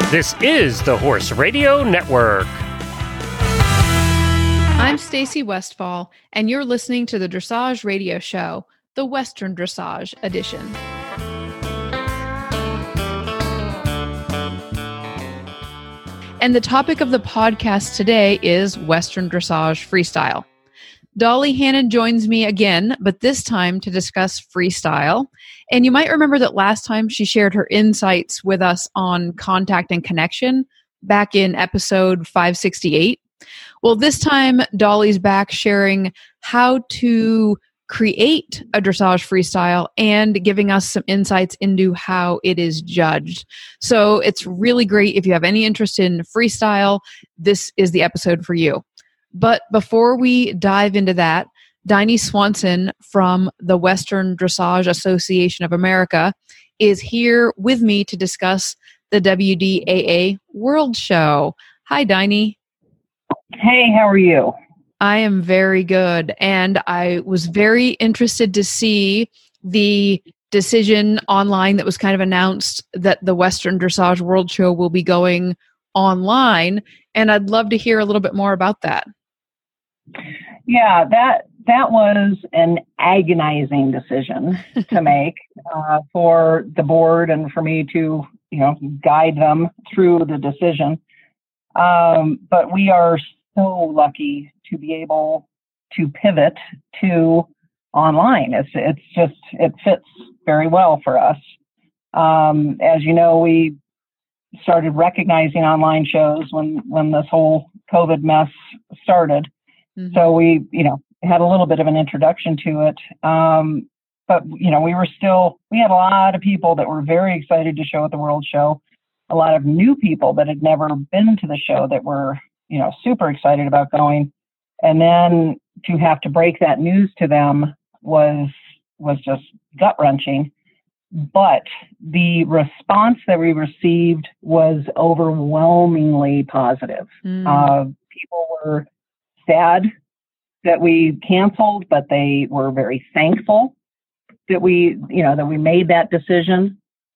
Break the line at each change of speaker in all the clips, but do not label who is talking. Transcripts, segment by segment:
This is the Horse Radio Network.
I'm Stacy Westfall, and you're listening to the Dressage Radio Show, the Western Dressage edition. And the topic of the podcast today is Western Dressage Freestyle. Dolly Hannon joins me again, but this time to discuss freestyle. And you might remember that last time she shared her insights with us on contact and connection back in episode 568. Well, this time Dolly's back sharing how to create a dressage freestyle and giving us some insights into how it is judged. So it's really great. If you have any interest in freestyle, this is the episode for you. But before we dive into that, Diney Swanson from the Western Dressage Association of America is here with me to discuss the WDAA World Show. Hi, Diney.
Hey, how are you?
I am very good. And I was very interested to see the decision online that was kind of announced that the Western Dressage World Show will be going online. And I'd love to hear a little bit more about that.
Yeah, that was an agonizing decision to make for the board and for me to, guide them through the decision. But we are so lucky to be able to pivot to online. It fits very well for us. As you know, we started recognizing online shows when this whole COVID mess started. Mm-hmm. So we, had a little bit of an introduction to it. But, we had a lot of people that were very excited to show at the World Show, a lot of new people that had never been to the show that were, super excited about going. And then to have to break that news to them was just gut-wrenching. But the response that we received was overwhelmingly positive. People were sad that we canceled, but they were very thankful that we made that decision.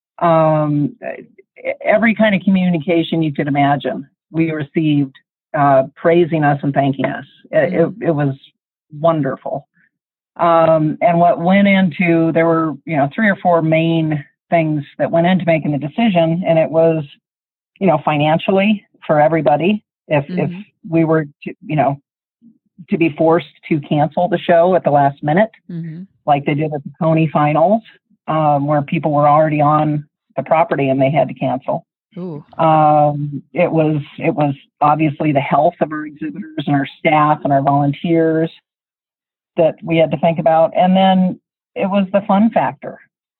Every kind of communication you could imagine, we received praising us and thanking us. It was wonderful. And what went into, there were, 3 or 4 main things that went into making the decision. And it was, financially for everybody, if we were to be forced to cancel the show at the last minute, like they did at the Pony Finals, where people were already on the property and they had to cancel. It was obviously the health of our exhibitors and our staff and our volunteers that we had to think about. And then it was the fun factor.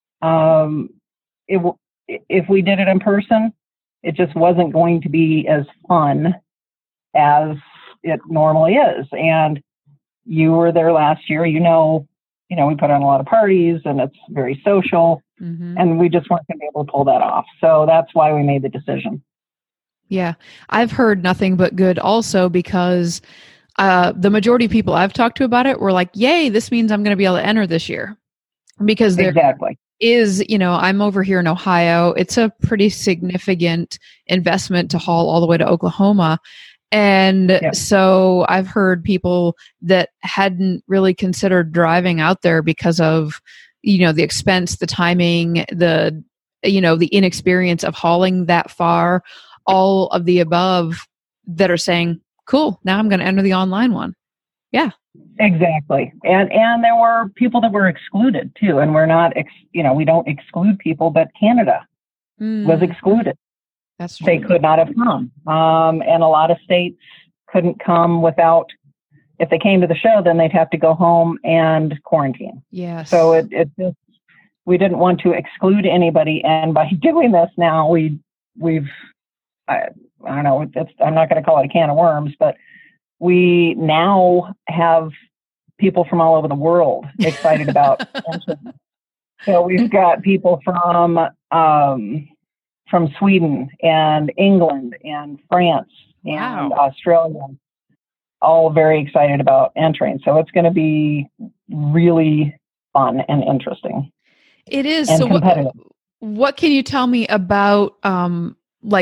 If we did it in person, it just wasn't going to be as fun as it normally is. And you were there last year, we put on a lot of parties and it's very social, and we just weren't going to be able to pull that off. So that's why we made the decision.
Yeah. I've heard nothing but good also, because the majority of people I've talked to about it were like, yay, this means I'm going to be able to enter this year. Because there is, I'm over here in Ohio. It's a pretty significant investment to haul all the way to Oklahoma. And so I've heard people that hadn't really considered driving out there because of, the expense, the timing, the inexperience of hauling that far, all of the above, that are saying, cool, now I'm going to enter the online one. Yeah.
Exactly. And there were people that were excluded too. And we're not, we don't exclude people, but Canada was excluded.
That's true.
They could not have come. And a lot of states couldn't come without, if they came to the show, then they'd have to go home and quarantine.
Yes.
So it just, we didn't want to exclude anybody. And by doing this now, we've, I don't know, I'm not going to call it a can of worms, but we now have people from all over the world excited about entering. So we've got people from Sweden and England and France and Australia, all very excited about entering. So it's going to be really fun and interesting.
It is.
And
so
competitive.
What can you tell me about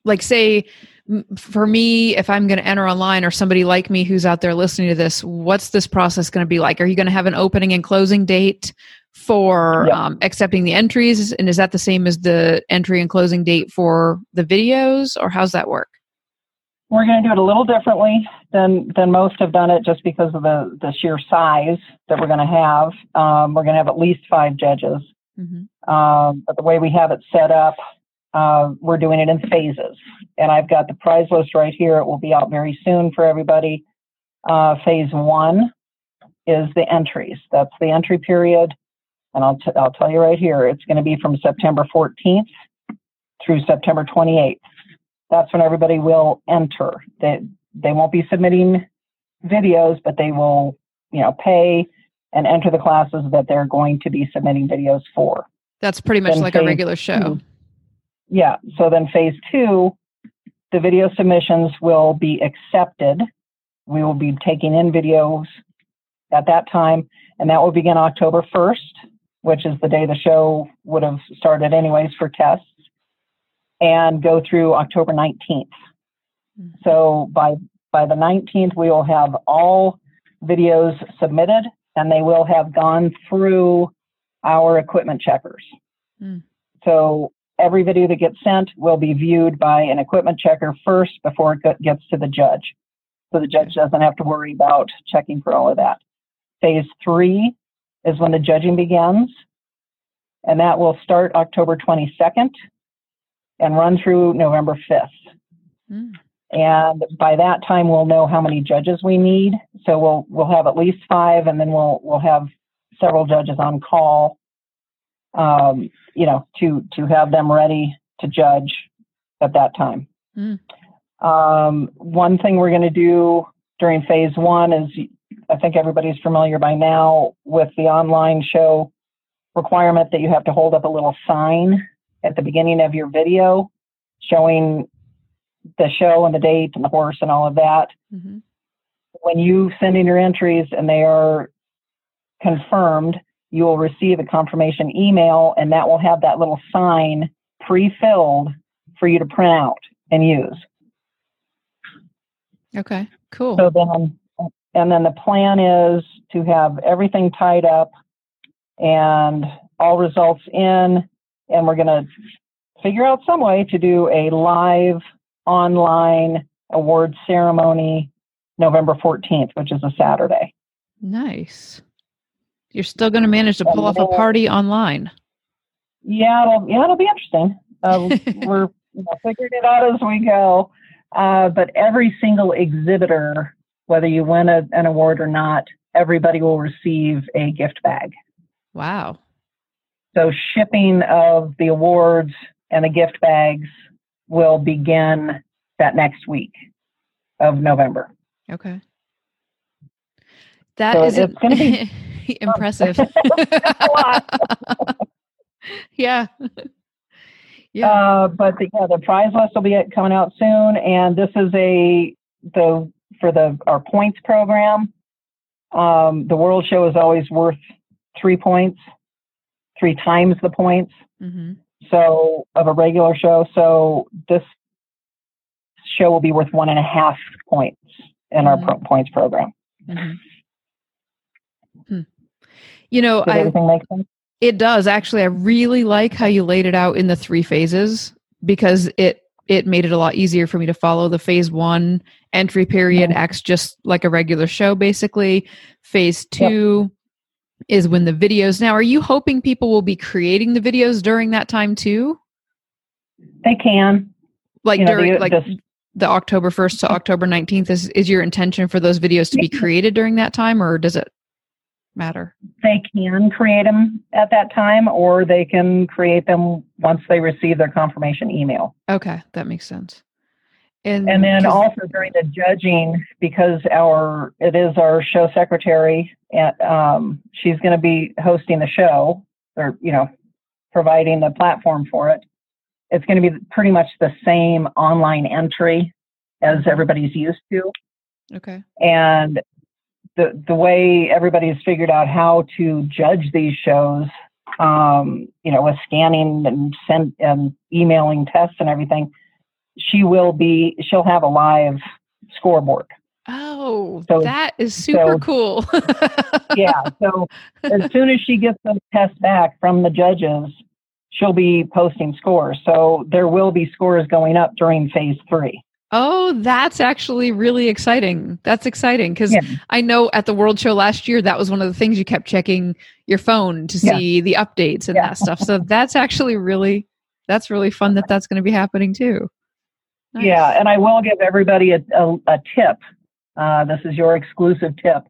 like say for me, if I'm going to enter online, or somebody like me who's out there listening to this, what's this process going to be like? Are you going to have an opening and closing date for accepting the entries? And is that the same as the entry and closing date for the videos, or how's that work?
We're going to do it a little differently than most have done it, just because of the sheer size that we're going to have. We're going to have at least 5 judges. But the way we have it set up, we're doing it in phases. And I've got the prize list right here. It will be out very soon for everybody. Phase 1 is the entries. That's the entry period. And I'll tell you right here, it's going to be from September 14th through September 28th. That's when everybody will enter. They won't be submitting videos, but they will, pay and enter the classes that they're going to be submitting videos for.
That's pretty much like a regular show.
Yeah. So then phase 2, the video submissions will be accepted. We will be taking in videos at that time, and that will begin October 1st, which is the day the show would have started anyways for tests, and go through October 19th. So by the 19th, we will have all videos submitted, and they will have gone through our equipment checkers. So every video that gets sent will be viewed by an equipment checker first before it gets to the judge. So the judge doesn't have to worry about checking for all of that. Phase 3 is when the judging begins, and that will start October 22nd and run through November 5th. And by that time, we'll know how many judges we need. So we'll have at least 5, and then we'll have several judges on call, to have them ready to judge at that time. One thing we're going to do during phase 1 is, I think everybody's familiar by now with the online show requirement that you have to hold up a little sign at the beginning of your video showing the show and the date and the horse and all of that. When you send in your entries and they are confirmed, you will receive a confirmation email, and that will have that little sign pre-filled for you to print out and use.
Okay, cool.
So then the plan is to have everything tied up and all results in, and we're going to figure out some way to do a live online award ceremony November 14th, which is a Saturday.
Nice. You're still going to manage to pull off a party online.
Yeah, it'll be interesting. We're figuring it out as we go. But every single exhibitor, whether you win an award or not, everybody will receive a gift bag.
Wow.
So shipping of the awards and the gift bags will begin that next week of November.
Okay. It's going to be impressive. Yeah.
But the prize list will be coming out soon, and this is our points program. The World Show is always worth 3 points, 3 times the points. So of a regular show. So this show will be worth 1.5 points in our points program.
Does
everything make sense?
It does. Actually, I really like how you laid it out in the 3 phases, because it made it a lot easier for me to follow. The phase 1 entry period acts just like a regular show, basically. Phase 2 is when the videos. Now, are you hoping people will be creating the videos during that time too?
They can.
During the October 1st to October 19th is your intention for those videos to be created during that time, or does it matter? They
can create them at that time, or they can create them once they receive their confirmation email.
Okay, that makes sense.
And then also during the judging, because it is our show secretary, and she's going to be hosting the show, or providing the platform for it. It's going to be pretty much the same online entry as everybody's used to.
Okay.
And the way everybody's figured out how to judge these shows, with scanning and emailing tests and everything, she'll have a live scoreboard.
Oh,
So,
that is super cool.
Yeah. So as soon as she gets those tests back from the judges, she'll be posting scores. So there will be scores going up during phase 3.
Oh, that's actually really exciting. That's exciting because I know at the World Show last year, that was one of the things you kept checking your phone to see the updates and that stuff. So that's actually really fun that that's going to be happening too. Nice.
Yeah. And I will give everybody a tip. This is your exclusive tip.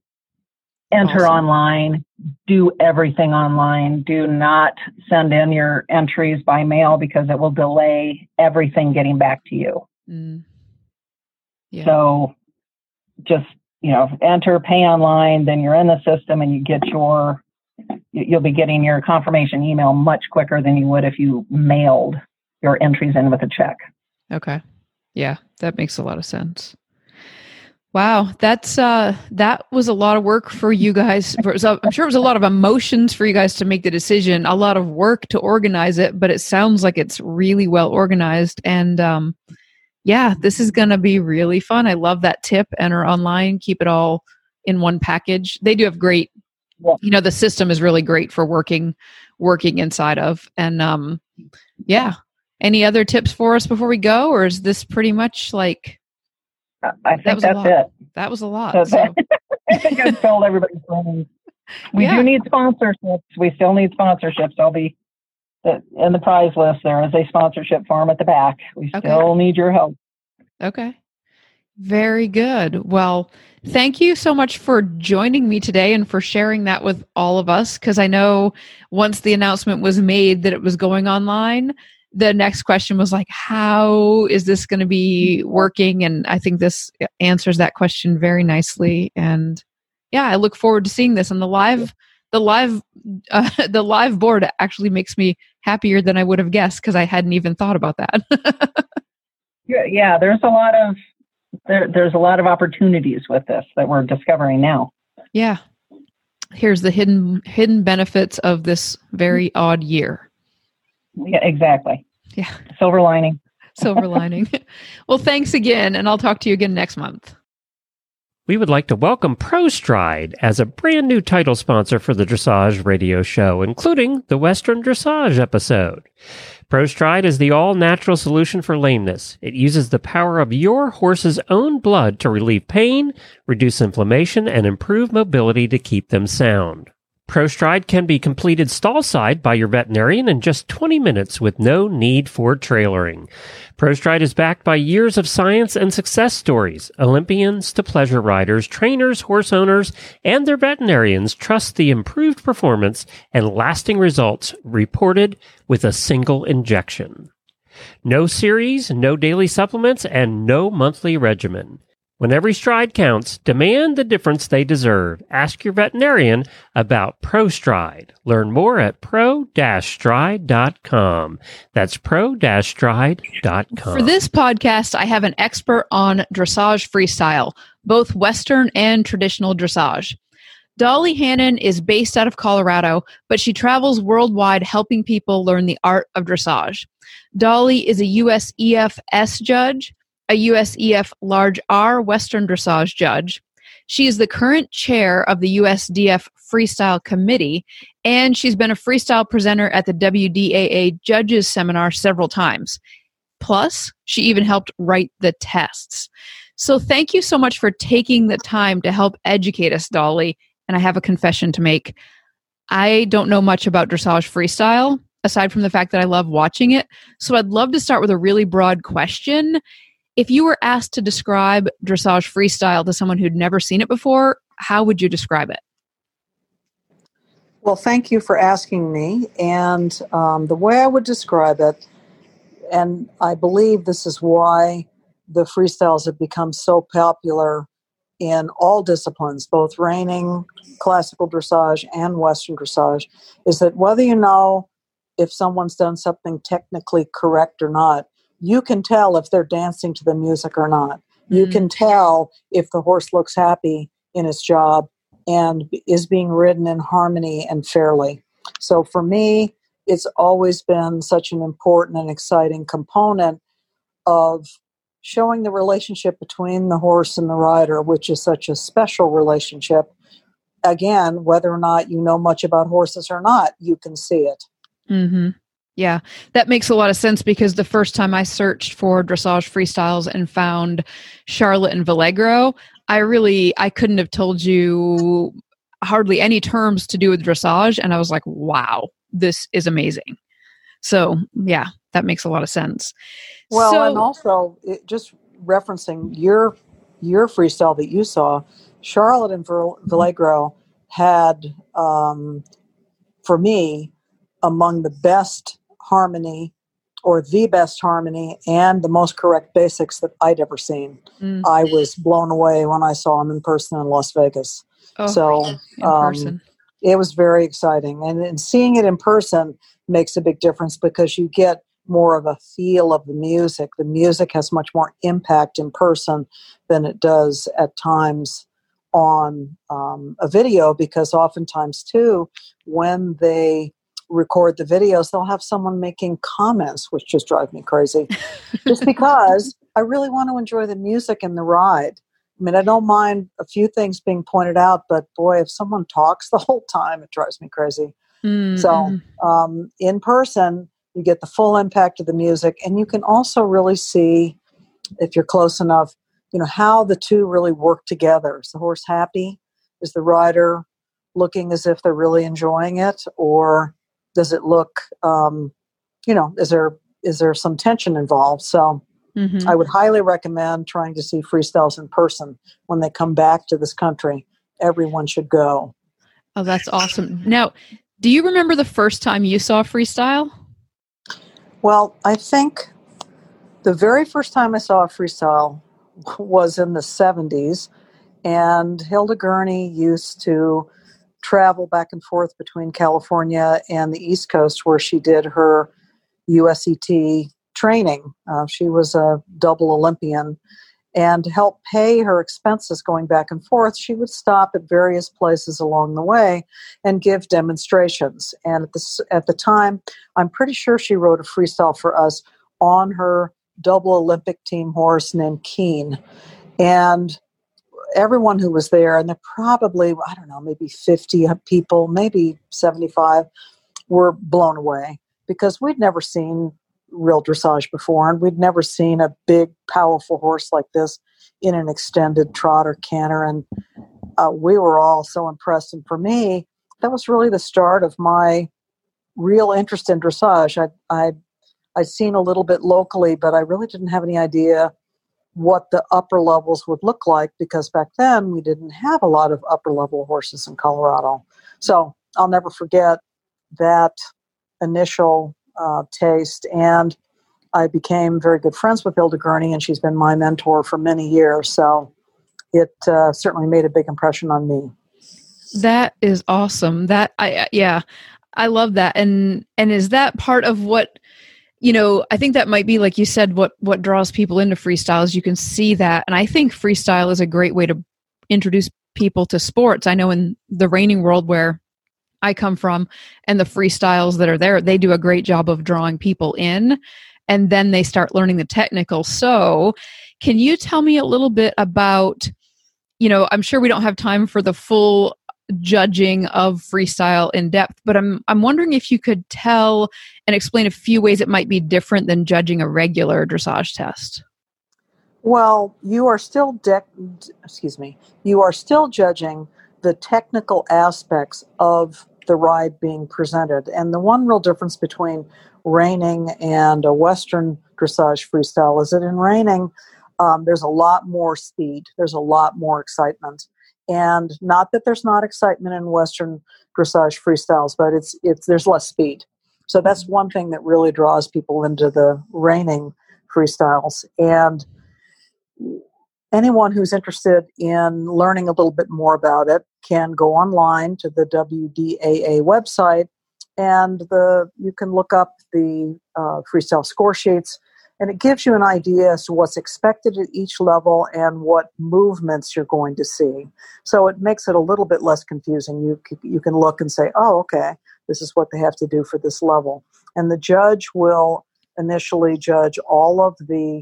Enter online, do everything online. Do not send in your entries by mail because it will delay everything getting back to you. Mm. Yeah. So just, enter, pay online, then you're in the system and you get you'll be getting your confirmation email much quicker than you would if you mailed your entries in with a check.
Okay. Yeah, that makes a lot of sense. Wow, that was a lot of work for you guys. I'm sure it was a lot of emotions for you guys to make the decision, a lot of work to organize it, but it sounds like it's really well organized. And this is going to be really fun. I love that tip. Enter online, keep it all in one package. They do have great, the system is really great for working inside of. And any other tips for us before we go, or is this pretty much like?
I think that's it.
That was a lot.
I think I've told everybody. We do need sponsorships. We still need sponsorships. I'll be in the prize list. There is a sponsorship form at the back. We still need your help.
Okay. Very good. Well, thank you so much for joining me today and for sharing that with all of us. Because I know once the announcement was made that it was going online, the next question was like, how is this going to be working? And I think this answers that question very nicely. And I look forward to seeing this. And the live board actually makes me happier than I would have guessed because I hadn't even thought about that.
There's a lot of opportunities with this that we're discovering now. Yeah.
Here's the hidden benefits of this very odd year.
Yeah, exactly.
Yeah.
Silver lining.
Silver lining. Well, thanks again, and I'll talk to you again next month.
We would like to welcome ProStride as a brand new title sponsor for the Dressage Radio Show, including the Western Dressage episode. ProStride is the all-natural solution for lameness. It uses the power of your horse's own blood to relieve pain, reduce inflammation, and improve mobility to keep them sound. ProStride can be completed stall-side by your veterinarian in just 20 minutes with no need for trailering. ProStride is backed by years of science and success stories. Olympians to pleasure riders, trainers, horse owners, and their veterinarians trust the improved performance and lasting results reported with a single injection. No series, no daily supplements, and no monthly regimen. When every stride counts, demand the difference they deserve. Ask your veterinarian about ProStride. Learn more at pro-stride.com. That's pro-stride.com.
For this podcast, I have an expert on dressage freestyle, both Western and traditional dressage. Dolly Hannon is based out of Colorado, but she travels worldwide helping people learn the art of dressage. Dolly is a USEF S judge, a USEF Large R Western Dressage judge. She is the current chair of the USDF Freestyle Committee, and she's been a freestyle presenter at the WDAA Judges Seminar several times. Plus, she even helped write the tests. So thank you so much for taking the time to help educate us, Dolly. And I have a confession to make. I don't know much about dressage freestyle, aside from the fact that I love watching it. So I'd love to start with a really broad question. If you were asked to describe dressage freestyle to someone who'd never seen it before, how would you describe it?
Well, thank you for asking me. And the way I would describe it, and I believe this is why the freestyles have become so popular in all disciplines, both reining, classical dressage, and Western dressage, is that whether you know if someone's done something technically correct or not, you can tell if they're dancing to the music or not. You can tell if the horse looks happy in his job and is being ridden in harmony and fairly. So for me, it's always been such an important and exciting component of showing the relationship between the horse and the rider, which is such a special relationship. Again, whether or not you know much about horses or not, you can see it.
Mm-hmm. Yeah, that makes a lot of sense, because the first time I searched for dressage freestyles and found Charlotte and Vallegro, I couldn't have told you hardly any terms to do with dressage. And I was like, wow, this is amazing. So yeah, that makes a lot of sense.
Well, and also just referencing your freestyle that you saw, Charlotte and Vallegro had, for me, among the best harmony, or the best harmony, and the most correct basics that I'd ever seen. I was blown away when I saw them in person in Las Vegas.
In person.
It was very exciting. And seeing it in person makes a big difference, because you get more of a feel of the music. The music has much more impact in person than it does at times on a video, because oftentimes, too, when they record the videos, they'll have someone making comments, which just drive me crazy, just because I really want to enjoy the music and the ride. I mean, I don't mind a few things being pointed out, but boy, if someone talks the whole time, it drives me crazy. Mm-hmm. So in person, you get the full impact of the music, and you can also really see, if you're close enough, how the two really work together. Is the horse happy? Is the rider looking as if they're really enjoying it? Or does it look, is there some tension involved? So I would highly recommend trying to see freestyles in person when they come back to this country. Everyone should go.
Oh, that's awesome. Now, do you remember the first time you saw freestyle?
Well, I think the very first time I saw a freestyle was in the 70s, and Hilda Gurney used to travel back and forth between California and the East Coast, where she did her USET training. She was a double Olympian, and to help pay her expenses going back and forth, she would stop at various places along the way and give demonstrations. And at the time, I'm pretty sure she rode a freestyle for us on her double Olympic team horse named Keen. And everyone who was there, and there probably, I don't know, maybe 50 people, maybe 75, were blown away, because we'd never seen real dressage before, and we'd never seen a big, powerful horse like this in an extended trot or canter, and we were all so impressed. And for me, that was really the start of my real interest in dressage. I'd seen a little bit locally, but I really didn't have any idea what the upper levels would look like, because back then we didn't have a lot of upper level horses in Colorado. So I'll never forget that initial taste, and I became very good friends with Hilda Gurney, and she's been my mentor for many years. So it certainly made a big impression on me.
That is awesome. I love that. And is that part of what, I think that might be, like you said, what draws people into freestyles. You can see that. And I think freestyle is a great way to introduce people to sports. I know in the reining world where I come from, and the freestyles that are there, they do a great job of drawing people in, and then they start learning the technical. So can you tell me a little bit about, I'm sure we don't have time for the full judging of freestyle in depth, but I'm wondering if you could tell and explain a few ways it might be different than judging a regular dressage test.
Well, you are still judging the technical aspects of the ride being presented. And the one real difference between reining and a Western dressage freestyle is that in reining, there's a lot more speed. There's a lot more excitement. And not that there's not excitement in Western dressage freestyles, but there's less speed. So that's one thing that really draws people into the reining freestyles. And anyone who's interested in learning a little bit more about it can go online to the WDAA website, and you can look up the freestyle score sheets, and it gives you an idea as to what's expected at each level and what movements you're going to see. So it makes it a little bit less confusing. You can look and say, oh, okay, this is what they have to do for this level. And the judge will initially judge all of the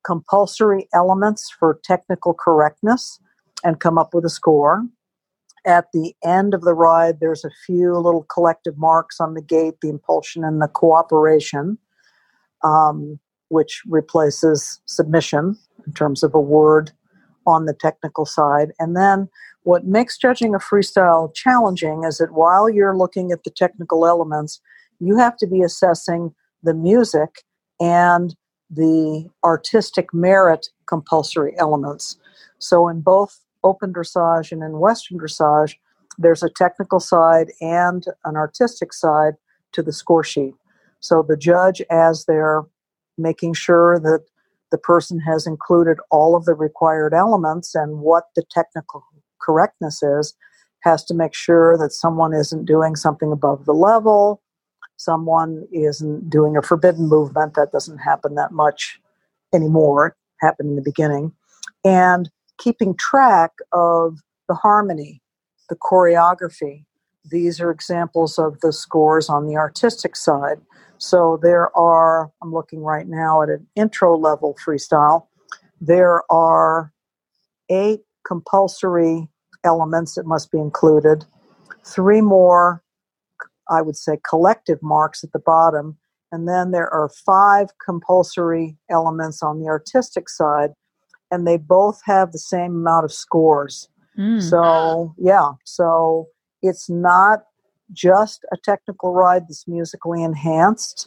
compulsory elements for technical correctness and come up with a score. At the end of the ride, there's a few little collective marks on the gate, the impulsion and the cooperation, which replaces submission in terms of a word on the technical side. And then what makes judging a freestyle challenging is that while you're looking at the technical elements, you have to be assessing the music and the artistic merit compulsory elements. So in both open dressage and in Western dressage, there's a technical side and an artistic side to the score sheet. So the judge, as they're making sure that the person has included all of the required elements and what the technical correctness is, has to make sure that someone isn't doing something above the level, someone isn't doing a forbidden movement. That doesn't happen that much anymore. It happened in the beginning. And keeping track of the harmony, the choreography. These are examples of the scores on the artistic side. So there are, I'm looking right now at an intro level freestyle, there are 8 compulsory elements that must be included, 3 more, I would say, collective marks at the bottom, and then there are 5 compulsory elements on the artistic side, and they both have the same amount of scores. So, so it's not just a technical ride that's musically enhanced,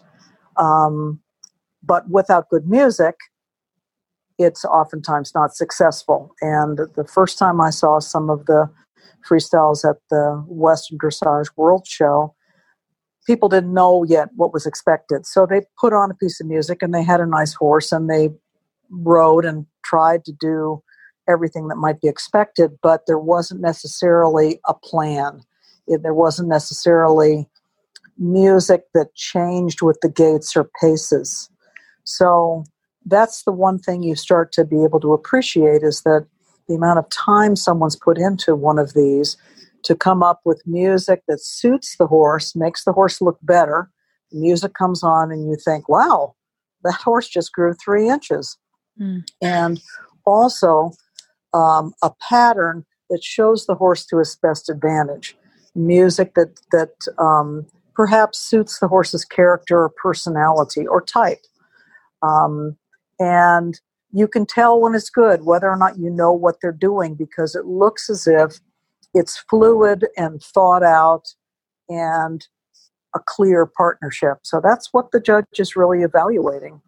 but without good music, it's oftentimes not successful. And the first time I saw some of the freestyles at the Western Dressage World Show, people didn't know yet what was expected. So they put on a piece of music and they had a nice horse and they rode and tried to do everything that might be expected, but there wasn't necessarily a plan. There wasn't necessarily music that changed with the gaits or paces. So that's the one thing you start to be able to appreciate, is that the amount of time someone's put into one of these to come up with music that suits the horse, makes the horse look better. The music comes on and you think, wow, that horse just grew 3 inches. And also a pattern that shows the horse to its best advantage. Music that perhaps suits the horse's character or personality or type. And you can tell when it's good, whether or not you know what they're doing, because it looks as if it's fluid and thought out and a clear partnership. So that's what the judge is really evaluating.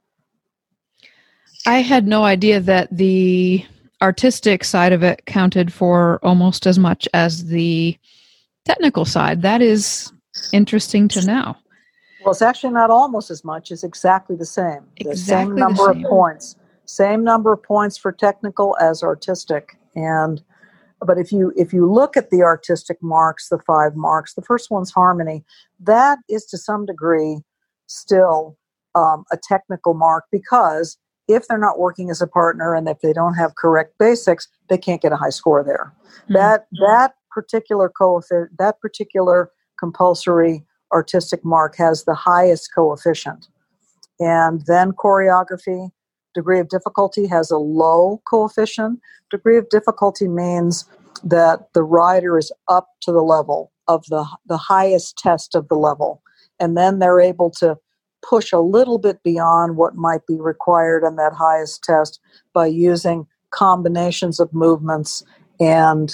I had no idea that the artistic side of it counted for almost as much as the technical side. That is interesting to know.
Well, it's actually not almost as much. It's exactly the same. The same number of points. Same number of points for technical as artistic. But if you look at the artistic marks, the 5 marks, the first one's harmony. That is to some degree still a technical mark, because if they're not working as a partner and if they don't have correct basics, they can't get a high score there. That particular that particular compulsory artistic mark has the highest coefficient. And then choreography, degree of difficulty, has a low coefficient. Degree of difficulty means that the rider is up to the level of the highest test of the level. And then they're able to push a little bit beyond what might be required in that highest test by using combinations of movements and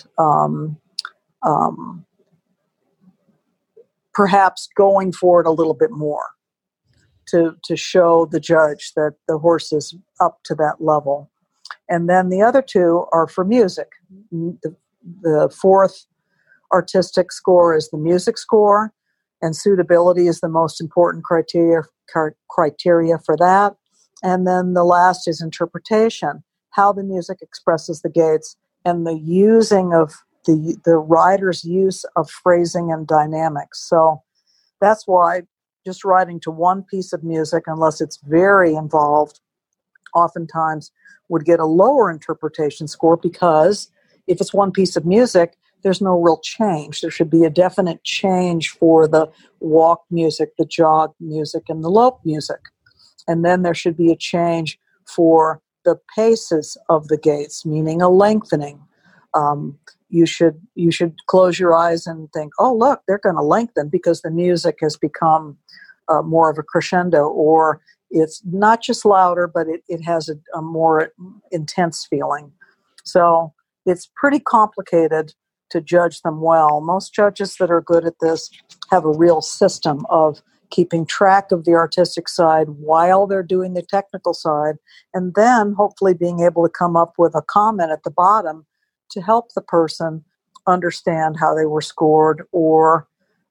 perhaps going for it a little bit more to show the judge that the horse is up to that level. And then the other 2 are for music. The 4th artistic score is the music score, and suitability is the most important criteria for that. And then the last is interpretation, how the music expresses the gaits, and the using of the rider's use of phrasing and dynamics. So that's why just riding to one piece of music, unless it's very involved, oftentimes would get a lower interpretation score, because if it's one piece of music, there's no real change. There should be a definite change for the walk music, the jog music, and the lope music. And then there should be a change for the paces of the gaits, meaning a lengthening. You should close your eyes and think, oh, look, they're going to lengthen because the music has become more of a crescendo, or it's not just louder, but it has a more intense feeling. So it's pretty complicated to judge them well. Most judges that are good at this have a real system of keeping track of the artistic side while they're doing the technical side, and then hopefully being able to come up with a comment at the bottom to help the person understand how they were scored, or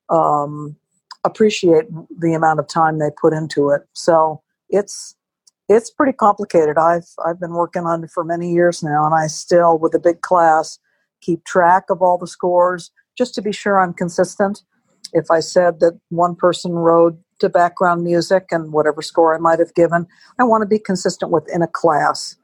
appreciate the amount of time they put into it. So it's pretty complicated. I've been working on it for many years now, and I still, with a big class, keep track of all the scores just to be sure I'm consistent. If I said that one person wrote to background music and whatever score I might have given, I want to be consistent within a class.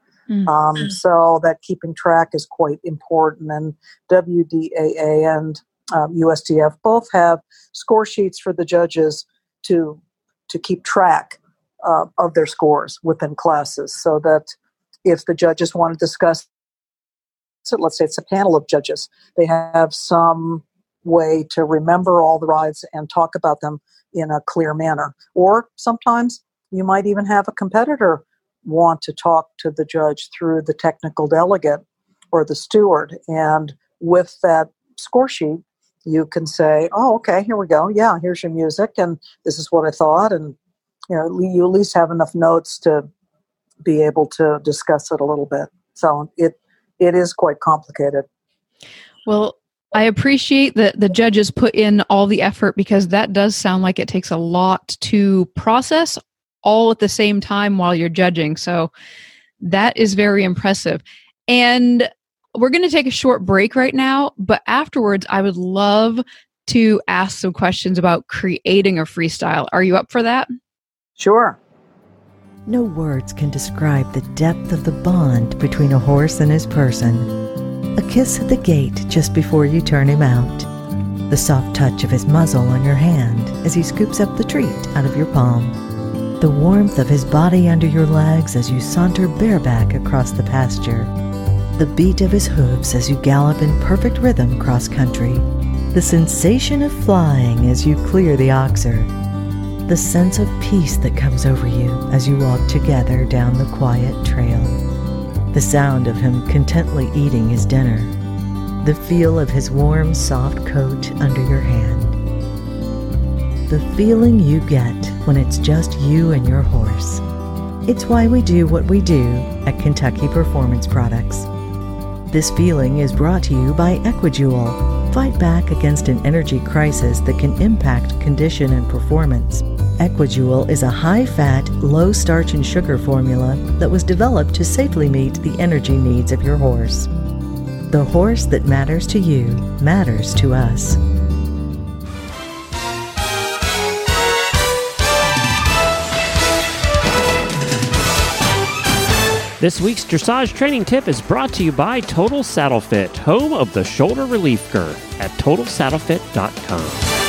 So that keeping track is quite important. And WDAA and USDF both have score sheets for the judges to keep track of their scores within classes, so that if the judges want to discuss it, let's say it's a panel of judges, they have some way to remember all the rides and talk about them in a clear manner. Or sometimes you might even have a competitor want to talk to the judge through the technical delegate or the steward, and with that score sheet you can say, oh, okay, here we go, yeah, here's your music and this is what I thought, and you at least have enough notes to be able to discuss it a little bit. So it is quite complicated.
Well, I appreciate that the judges put in all the effort, because that does sound like it takes a lot to process all at the same time while you're judging. So that is very impressive. And we're going to take a short break right now, but afterwards I would love to ask some questions about creating a freestyle. Are you up for that?
Sure.
No words can describe the depth of the bond between a horse and his person. A kiss at the gate just before you turn him out. The soft touch of his muzzle on your hand as he scoops up the treat out of your palm. The warmth of his body under your legs as you saunter bareback across the pasture. The beat of his hooves as you gallop in perfect rhythm cross-country. The sensation of flying as you clear the oxer. The sense of peace that comes over you as you walk together down the quiet trail. The sound of him contently eating his dinner. The feel of his warm, soft coat under your hand. The feeling you get when it's just you and your horse. It's why we do what we do at Kentucky Performance Products. This feeling is brought to you by Equijewel. Fight back against an energy crisis that can impact condition and performance. Equijewel is a high-fat, low-starch and sugar formula that was developed to safely meet the energy needs of your horse. The horse that matters to you matters to us.
This week's dressage training tip is brought to you by Total Saddle Fit, home of the shoulder relief girth at TotalSaddleFit.com.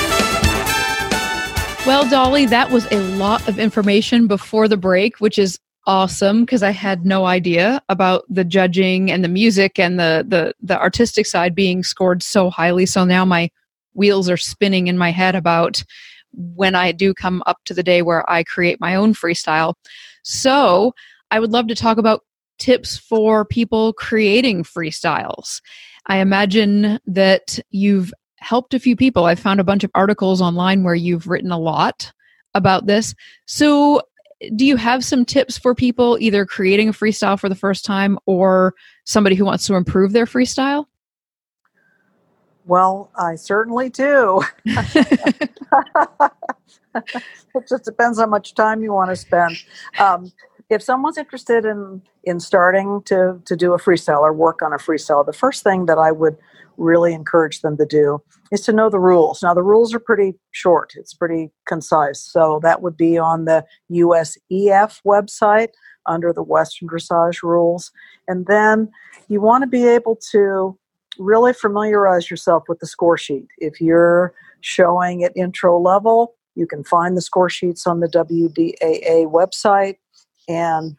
Well, Dolly, that was a lot of information before the break, which is awesome because I had no idea about the judging and the music and the artistic side being scored so highly. So now my wheels are spinning in my head about when I do come up to the day where I create my own freestyle. So I would love to talk about tips for people creating freestyles. I imagine that you've helped a few people. I've found a bunch of articles online where you've written a lot about this. So do you have some tips for people either creating a freestyle for the first time or somebody who wants to improve their freestyle?
Well, I certainly do. It just depends how much time you want to spend. If someone's interested in starting to do a freestyle or work on a freestyle, the first thing that I would really encourage them to do is to know the rules. Now, the rules are pretty short. It's pretty concise. So that would be on the USEF website under the Western Dressage rules. And then you want to be able to really familiarize yourself with the score sheet. If you're showing at intro level, you can find the score sheets on the WDAA website and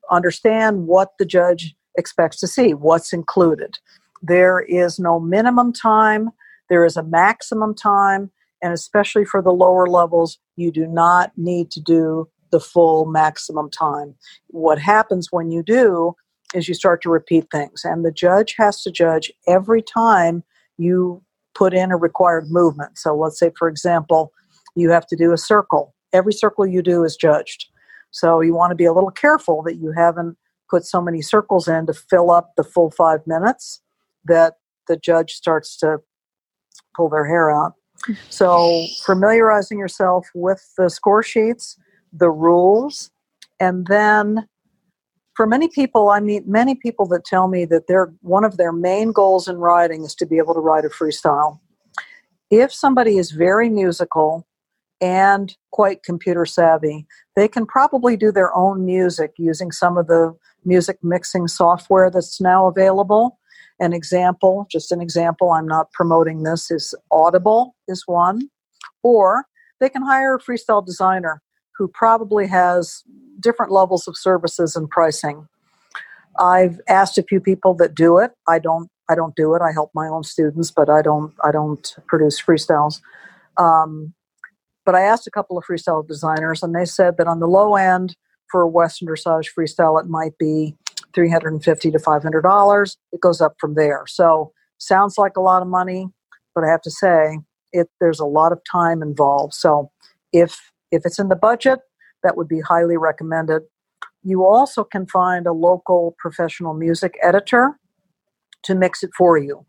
understand what the judge expects to see, what's included. There is no minimum time, there is a maximum time, and especially for the lower levels, you do not need to do the full maximum time. What happens when you do is you start to repeat things, and the judge has to judge every time you put in a required movement. So let's say, for example, you have to do a circle. Every circle you do is judged. So you want to be a little careful that you haven't put so many circles in to fill up the full 5 minutes that the judge starts to pull their hair out. So familiarizing yourself with the score sheets, the rules, and then for many people, I meet many people that tell me that one of their main goals in writing is to be able to write a freestyle. If somebody is very musical and quite computer savvy, they can probably do their own music using some of the music mixing software that's now available. An example, I'm not promoting this, is Audible is one. Or they can hire a freestyle designer who probably has different levels of services and pricing. I've asked a few people that do it. I don't do it. I help my own students, but I don't produce freestyles. But I asked a couple of freestyle designers, and they said that on the low end for a Western dressage freestyle, it might be $350 to $500. It goes up from there. So sounds like a lot of money, but I have to say there's a lot of time involved. So if it's in the budget, that would be highly recommended. You also can find a local professional music editor to mix it for you.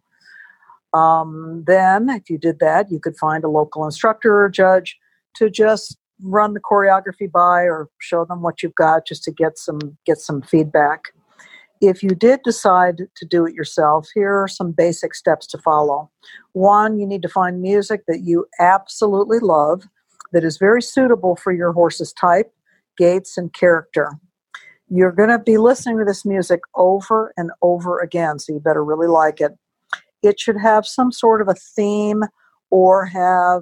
Then, if you did that, you could find a local instructor or judge to just run the choreography by or show them what you've got just to get some feedback. If you did decide to do it yourself, here are some basic steps to follow. One, you need to find music that you absolutely love, that is very suitable for your horse's type, gaits, and character. You're going to be listening to this music over and over again, so you better really like it. It should have some sort of a theme or have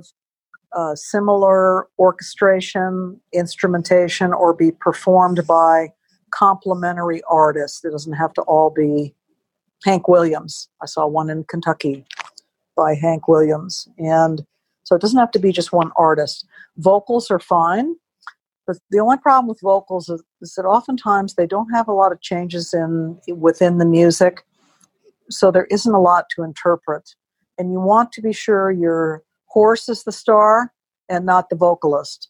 similar orchestration, instrumentation, or be performed by complementary artists. It doesn't have to all be Hank Williams. I saw one in Kentucky by Hank Williams. And so it doesn't have to be just one artist. Vocals are fine, but the only problem with vocals is that oftentimes they don't have a lot of changes within the music, so there isn't a lot to interpret. And you want to be sure your horse is the star and not the vocalist.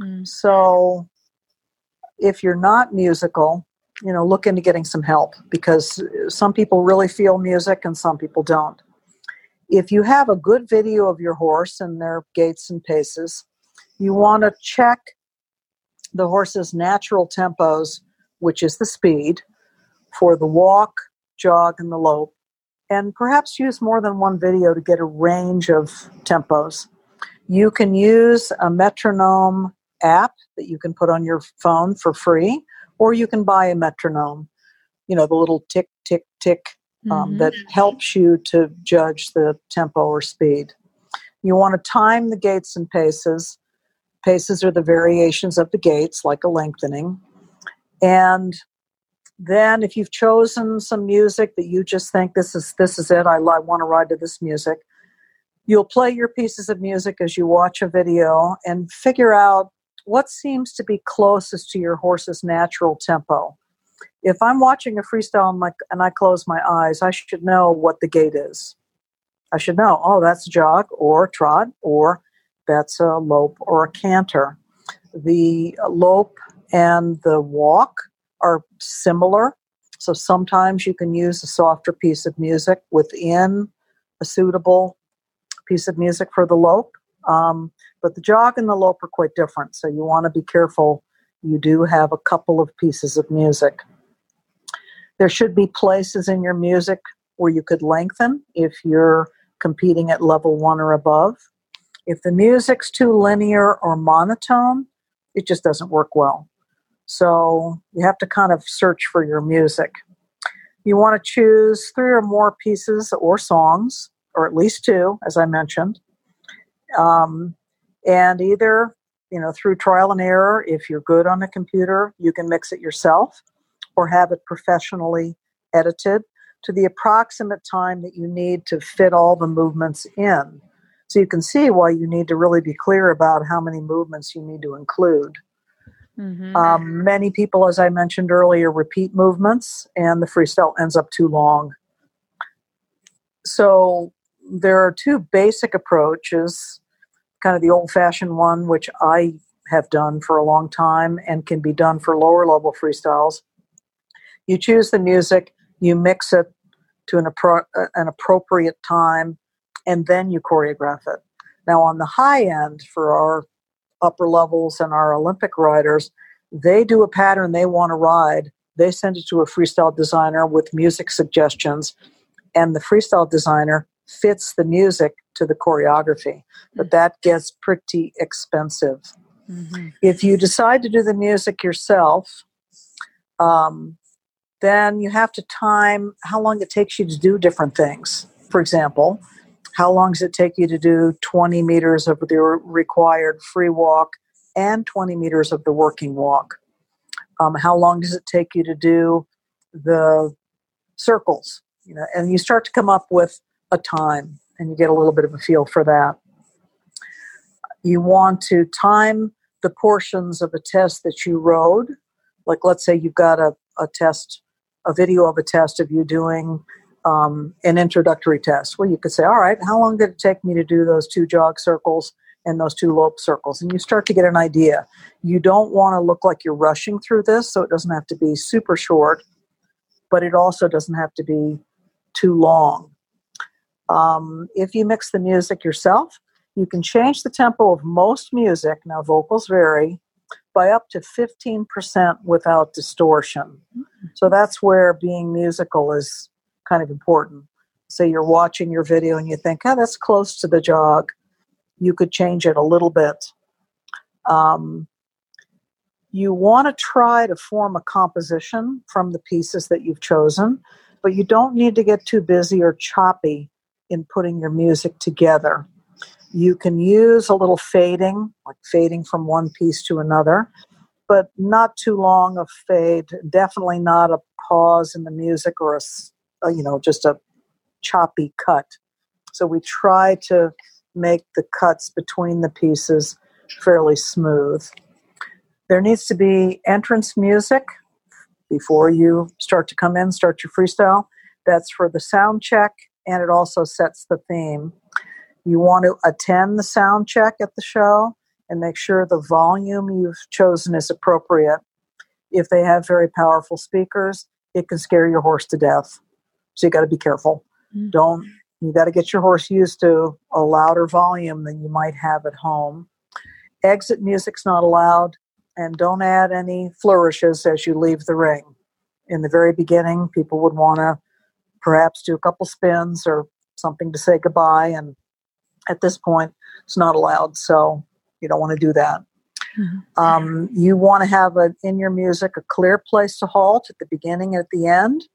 So if you're not musical, look into getting some help, because some people really feel music and some people don't. If you have a good video of your horse and their gaits and paces, you want to check the horse's natural tempos, which is the speed, for the walk, jog, and the lope, and perhaps use more than one video to get a range of tempos. You can use a metronome app that you can put on your phone for free, or you can buy a metronome, the little tick, tick, tick that helps you to judge the tempo or speed. You want to time the gaits and paces. Paces are the variations of the gaits, like a lengthening. And then if you've chosen some music that you just think this is it, I want to ride to this music, you'll play your pieces of music as you watch a video and figure out what seems to be closest to your horse's natural tempo. If I'm watching a freestyle and I close my eyes, I should know what the gait is. I should know, that's a jog or a trot, or that's a lope or a canter. The lope and the walk are similar, so sometimes you can use a softer piece of music within a suitable piece of music for the lope. But the jog and the lope are quite different, so you want to be careful. You do have a couple of pieces of music. There should be places in your music where you could lengthen if you're competing at level 1 or above. If the music's too linear or monotone, it just doesn't work well. So you have to kind of search for your music. You want to choose 3 or more pieces or songs, or at least 2, as I mentioned. And either, through trial and error, if you're good on the computer, you can mix it yourself, or have it professionally edited to the approximate time that you need to fit all the movements in. So you can see why you need to really be clear about how many movements you need to include.
Mm-hmm.
Many people, as I mentioned earlier, repeat movements, and the freestyle ends up too long. So there are two basic approaches, kind of the old-fashioned one, which I have done for a long time and can be done for lower-level freestyles. You choose the music, you mix it to an appropriate time, and then you choreograph it. Now, on the high end, for our upper levels and our Olympic riders, they do a pattern they want to ride. They send it to a freestyle designer with music suggestions, and the freestyle designer fits the music to the choreography. But that gets pretty expensive.
Mm-hmm.
If you decide to do the music yourself, then you have to time how long it takes you to do different things. For example, how long does it take you to do 20 meters of the required free walk and 20 meters of the working walk? How long does it take you to do the circles? And you start to come up with a time, and you get a little bit of a feel for that. You want to time the portions of a test that you rode. Like, let's say you've got a video of a test of you doing an introductory test. Well, you could say, all right, how long did it take me to do those 2 jog circles and those 2 lope circles? And you start to get an idea. You don't want to look like you're rushing through this, so it doesn't have to be super short, but it also doesn't have to be too long. If you mix the music yourself, you can change the tempo of most music, now vocals vary, by up to 15% without distortion. So that's where being musical is kind of important. Say you're watching your video and you think, that's close to the jog. You could change it a little bit. You want to try to form a composition from the pieces that you've chosen, but you don't need to get too busy or choppy in putting your music together. You can use a little fading, like fading from one piece to another, but not too long of fade. Definitely not a pause in the music or just a choppy cut. So we try to make the cuts between the pieces fairly smooth. There needs to be entrance music before you start your freestyle. That's for the sound check, and it also sets the theme. You want to attend the sound check at the show and make sure the volume you've chosen is appropriate. If they have very powerful speakers, it can scare your horse to death. So you got to be careful.
Mm-hmm.
You got to get your horse used to a louder volume than you might have at home. Exit music's not allowed, and don't add any flourishes as you leave the ring. In the very beginning, people would want to perhaps do a couple spins or something to say goodbye, and at this point, it's not allowed, so you don't want to do that. Mm-hmm. You want to have in your music a clear place to halt at the beginning and at the end,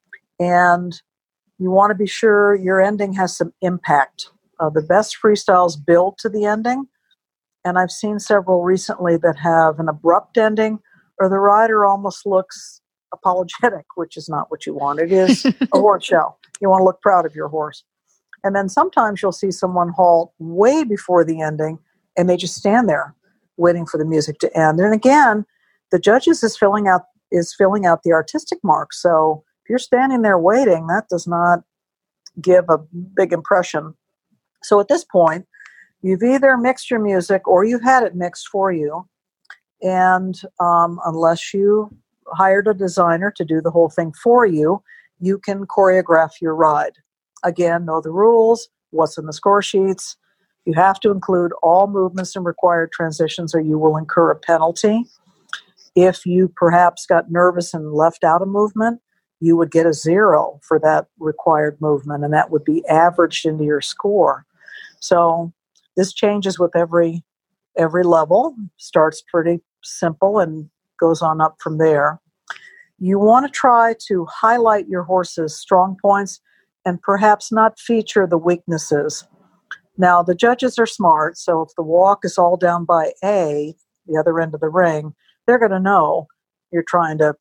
and you want to be sure your ending has some impact. The best freestyles build to the ending, and I've seen several recently that have an abrupt ending, or the rider almost looks apologetic, which is not what you want. It is a horse show. You want to look proud of your horse. And then sometimes you'll see someone halt way before the ending, and they just stand there waiting for the music to end. And again, the judges is filling out the artistic mark. So if you're standing there waiting, that does not give a big impression. So at this point, you've either mixed your music or you've had it mixed for you. And unless you hired a designer to do the whole thing for you, you can choreograph your ride. Again, know the rules, what's in the score sheets. You have to include all movements and required transitions or you will incur a penalty. If you perhaps got nervous and left out a movement, you would get a 0 for that required movement, and that would be averaged into your score. So this changes with every level, starts pretty simple and goes on up from there. You want to try to highlight your horse's strong points and perhaps not feature the weaknesses. Now, the judges are smart, so if the walk is all down by A, the other end of the ring, they're going to know you're trying to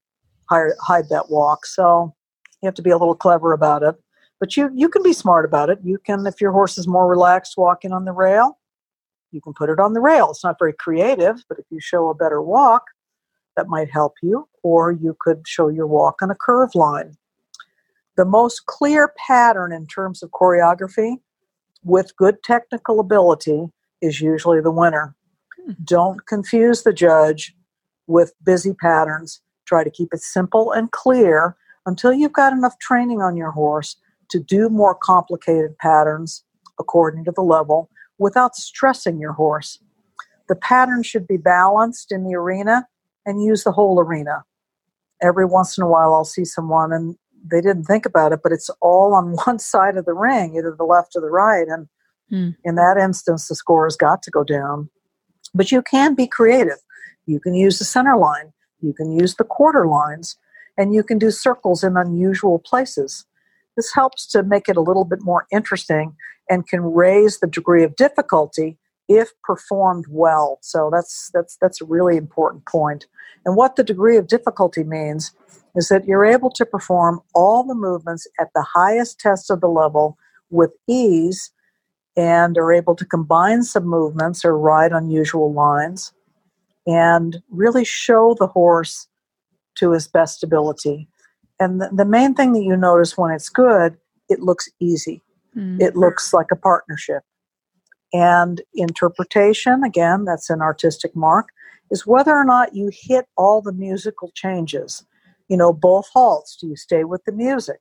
hide that walk. So you have to be a little clever about it. But you can be smart about it. You can, if your horse is more relaxed walking on the rail, you can put it on the rail. It's not very creative, but if you show a better walk, that might help you. Or you could show your walk on a curved line. The most clear pattern in terms of choreography with good technical ability is usually the winner. Don't confuse the judge with busy patterns. Try to keep it simple and clear until you've got enough training on your horse to do more complicated patterns according to the level without stressing your horse. The pattern should be balanced in the arena and use the whole arena. Every once in a while I'll see someone and they didn't think about it, but it's all on one side of the ring, either the left or the right. And in that instance, the score has got to go down. But you can be creative. You can use the center line. You can use the quarter lines. And you can do circles in unusual places. This helps to make it a little bit more interesting and can raise the degree of difficulty if performed well. So that's a really important point. And what the degree of difficulty means is that you're able to perform all the movements at the highest test of the level with ease and are able to combine some movements or ride unusual lines and really show the horse to his best ability. And the main thing that you notice when it's good, it looks easy. It looks like a partnership. And interpretation, again, that's an artistic mark, is whether or not you hit all the musical changes. You know, both halts. Do you stay with the music?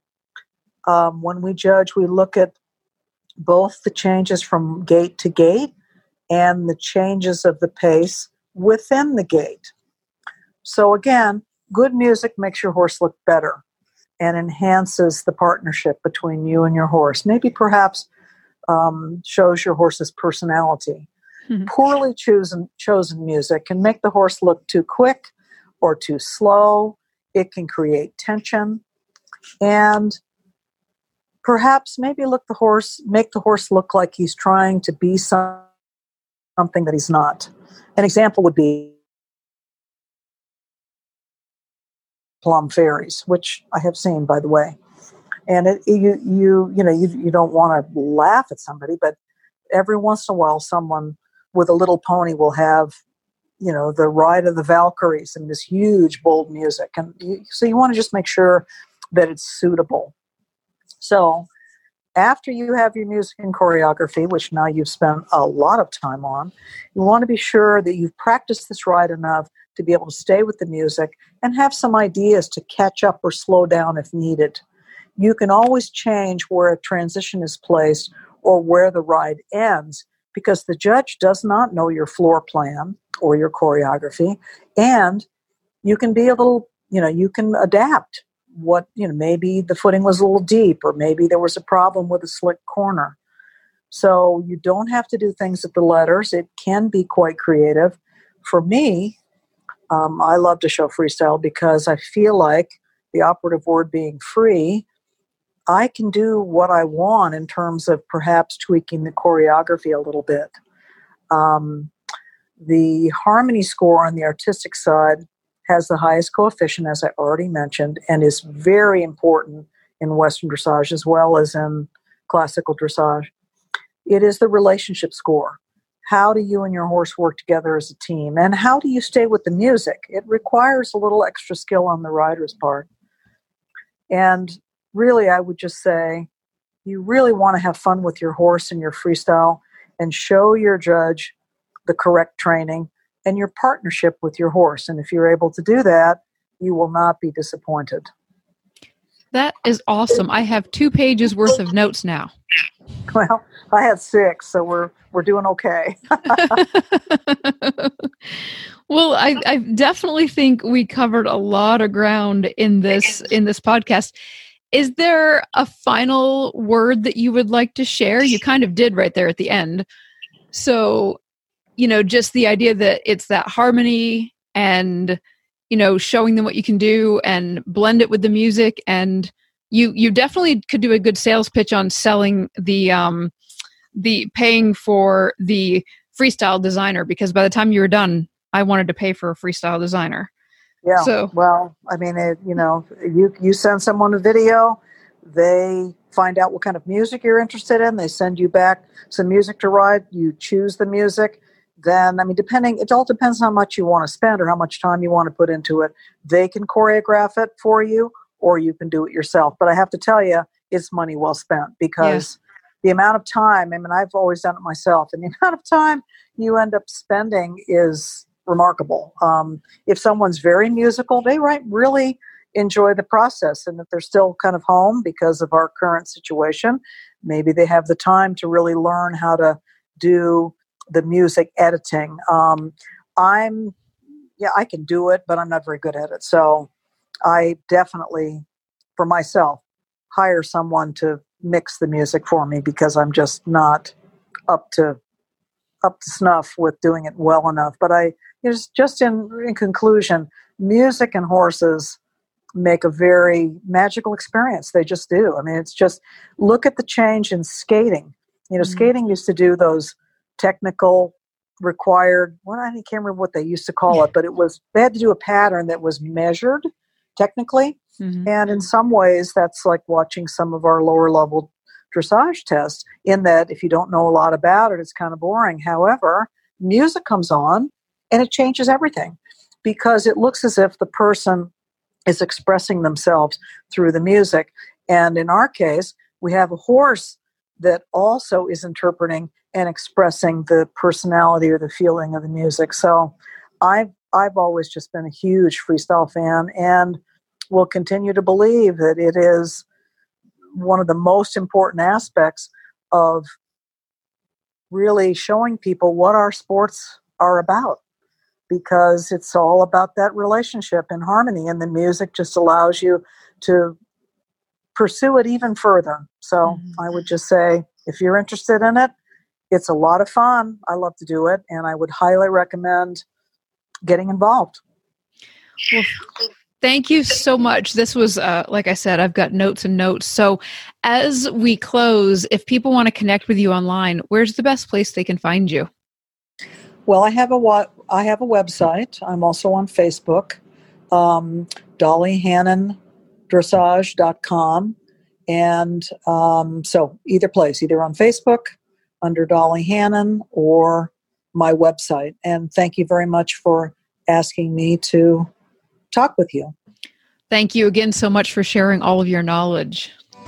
When we judge, we look at both the changes from gait to gait and the changes of the pace within the gait. So again, good music makes your horse look better and enhances the partnership between you and your horse. Maybe perhaps shows your horse's personality. Poorly chosen music can make the horse look too quick or too slow. It can create tension and perhaps maybe make the horse look like he's trying to be something that he's not. An example would be Plum Fairies, which I have seen, by the way. And you don't want to laugh at somebody, but every once in a while, someone with a little pony will have, the Ride of the Valkyries and this huge, bold music. And so you want to just make sure that it's suitable. So after you have your music and choreography, which now you've spent a lot of time on, you want to be sure that you've practiced this ride enough to be able to stay with the music and have some ideas to catch up or slow down if needed. You can always change where a transition is placed or where the ride ends because the judge does not know your floor plan or your choreography, and you can be a little, you can adapt. Maybe the footing was a little deep or maybe there was a problem with a slick corner. So you don't have to do things at the letters. It can be quite creative. For me, I love to show freestyle because I feel like, the operative word being free, I can do what I want in terms of perhaps tweaking the choreography a little bit. The harmony score on the artistic side has the highest coefficient, as I already mentioned, and is very important in Western dressage as well as in classical dressage. It is the relationship score. How do you and your horse work together as a team? And how do you stay with the music? It requires a little extra skill on the rider's part. And really, I would just say, you really want to have fun with your horse and your freestyle and show your judge the correct training and your partnership with your horse. And if you're able to do that, you will not be disappointed.
That is awesome. I have 2 pages worth of notes now.
Well, I had 6, so we're doing okay.
Well, I definitely think we covered a lot of ground in this podcast. Is there a final word that you would like to share? You kind of did right there at the end. So, just the idea that it's that harmony and, showing them what you can do and blend it with the music. And you definitely could do a good sales pitch on selling the paying for the freestyle designer, because by the time you were done, I wanted to pay for a freestyle designer.
Yeah.
So,
Well, I mean, you send someone a video, they find out what kind of music you're interested in. They send you back some music to ride. You choose the music. Then, I mean, it all depends on how much you want to spend or how much time you want to put into it. They can choreograph it for you, or you can do it yourself. But I have to tell you, it's money well spent, because the amount of time, I mean, I've always done it myself, and the amount of time you end up spending is remarkable. If someone's very musical, they really enjoy the process. And if they're still kind of home because of our current situation, maybe they have the time to really learn how to do the music editing. I can do it, but I'm not very good at it. So I definitely, for myself, hire someone to mix the music for me, because I'm just not up to snuff with doing it well enough. But just in conclusion, music and horses make a very magical experience. They just do. I mean, it's just, look at the change in skating. Skating used to do those technical required, I can't remember what they used to call it, but they had to do a pattern that was measured technically. Mm-hmm. And in some ways, that's like watching some of our lower level dressage tests, in that if you don't know a lot about it, it's kind of boring. However, music comes on and it changes everything, because it looks as if the person is expressing themselves through the music. And in our case, we have a horse that also is interpreting and expressing the personality or the feeling of the music. So I've always just been a huge freestyle fan, and will continue to believe that it is one of the most important aspects of really showing people what our sports are about, because it's all about that relationship and harmony, and the music just allows you to pursue it even further. So I would just say, if you're interested in it, it's a lot of fun. I love to do it, and I would highly recommend getting involved.
Well, thank you so much. This was, like I said, I've got notes and notes. So as we close, if people want to connect with you online, where's the best place they can find you?
Well, I have a website. I'm also on Facebook, DollyHannonDressage.com. And so either place, either on Facebook under Dolly Hannon, or my website. And thank you very much for asking me to talk with you.
Thank you again so much for sharing all of your knowledge.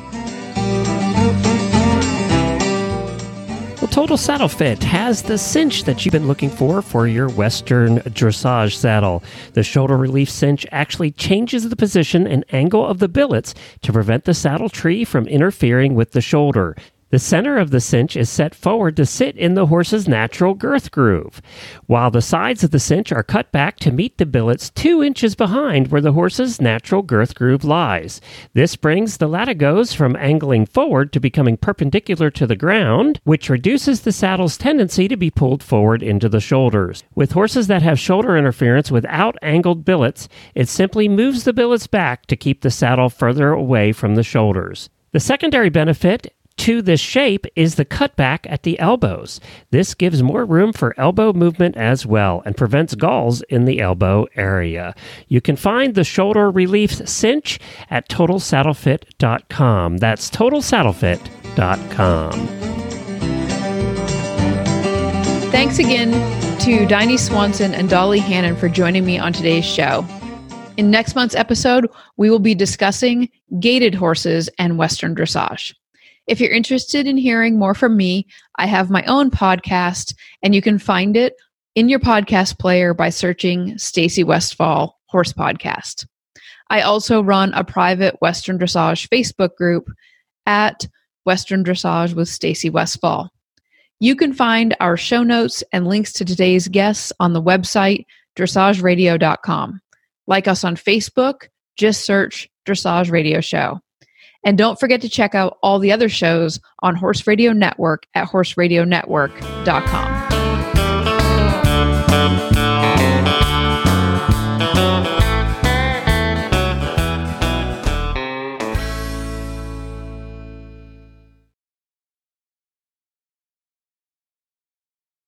Well, Total Saddle Fit has the cinch that you've been looking for your Western dressage saddle. The shoulder relief cinch actually changes the position and angle of the billets to prevent the saddle tree from interfering with the shoulder. The center of the cinch is set forward to sit in the horse's natural girth groove, while the sides of the cinch are cut back to meet the billets 2 inches behind where the horse's natural girth groove lies. This brings the latigos from angling forward to becoming perpendicular to the ground, which reduces the saddle's tendency to be pulled forward into the shoulders. With horses that have shoulder interference without angled billets, it simply moves the billets back to keep the saddle further away from the shoulders. The secondary benefit to this shape is the cutback at the elbows. This gives more room for elbow movement as well and prevents galls in the elbow area. You can find the shoulder relief cinch at TotalSaddleFit.com. That's TotalSaddleFit.com.
Thanks again to Diney Swanson and Dolly Hannon for joining me on today's show. In next month's episode, we will be discussing gaited horses and Western dressage. If you're interested in hearing more from me, I have my own podcast, and you can find it in your podcast player by searching Stacy Westfall Horse Podcast. I also run a private Western Dressage Facebook group at Western Dressage with Stacy Westfall. You can find our show notes and links to today's guests on the website dressageradio.com. Like us on Facebook, just search Dressage Radio Show. And don't forget to check out all the other shows on Horse Radio Network at horseradionetwork.com.